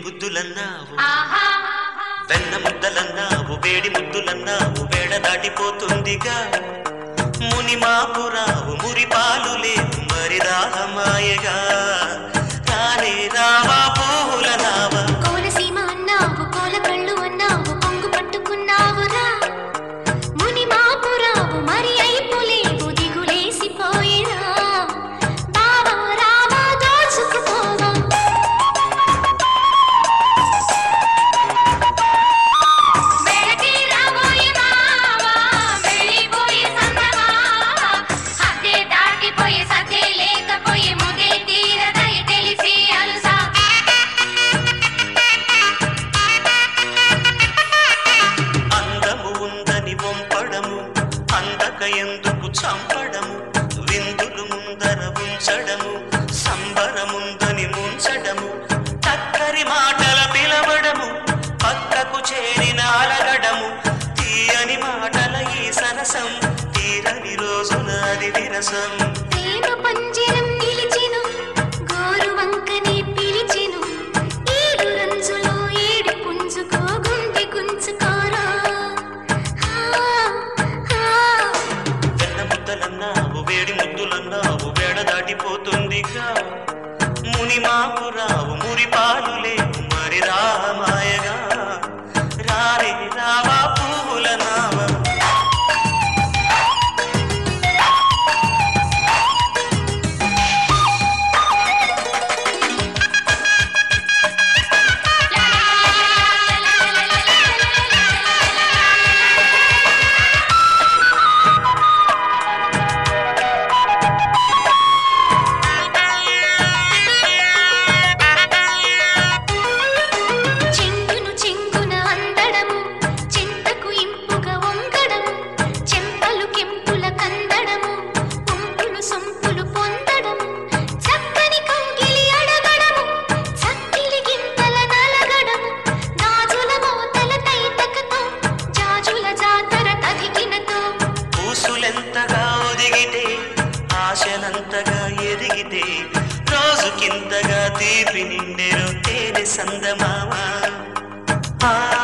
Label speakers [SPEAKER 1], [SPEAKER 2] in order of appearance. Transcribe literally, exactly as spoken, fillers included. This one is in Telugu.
[SPEAKER 1] బుద్ధులన్నావు వెన్న ముద్దలన్నావు వేడి ముద్దులన్నావు వేడ దాటిపోతుందిగా ముని మాపురావు మురిపాలు లేవు మరి దాహమాయగా రానే రావా పూల నావా
[SPEAKER 2] కోనసీమ అన్నావు కోల కళ్ళు అన్నావు పొంగు పట్టుకున్నావురా ముని మాపురావు మరి అయిపోలేవు దిగులేసిపోయిరా బావా రావా దోచుకుపోవా మెడకి రాబోయే మావా వెళ్ళిపోయే సందమా హద్దే దాటిపోయే సద్దే లేకపోయే ముదే తీరదయ తెలిసి అలుసా
[SPEAKER 1] అందము ఉందని వంపడము అందక ఎందుకు చంపడము విందులు ముందర ఉంచడము సంబరముందని ముంచడము చక్కరి మాటల పిలవడము పక్కకు చేరిన అలగడము తీయని మాటల ఈ సరసం తీరని రోజున అది విరసం
[SPEAKER 2] ప్రేమ పంజరం నిలిచెను గోరు వంకనే పిలిచెను ఏడు రంజులో ఏడు పుంజుకో గుండె గుంచుకోరా
[SPEAKER 1] వెన్న ముద్దలన్నావు వేడి ముద్దులన్నావు వేడ దాటిపోతుందిగా ముని మాపురావు మురిపాలు లేవు మరి రామాయగా రారే రావా పువ్వుల నావా
[SPEAKER 2] చెంగును చెంగున అందడము చింతకు ఇంపుగా వంగడము చెంపలు కెంపుల కందడము పొంపులు సొంపులు పొందడము చక్కని కౌగిలి అడగడము చక్కిలి గింతల నలగడము గాజుల మోతల తైతకతో జాజుల జాతర తదికినతో
[SPEAKER 1] పూసులెంతగా ఒదిగితే ఆశలంతగా ఎదిగితే రోజుకింతగా తీపి నిండెరు తేనె సందమావా ఆ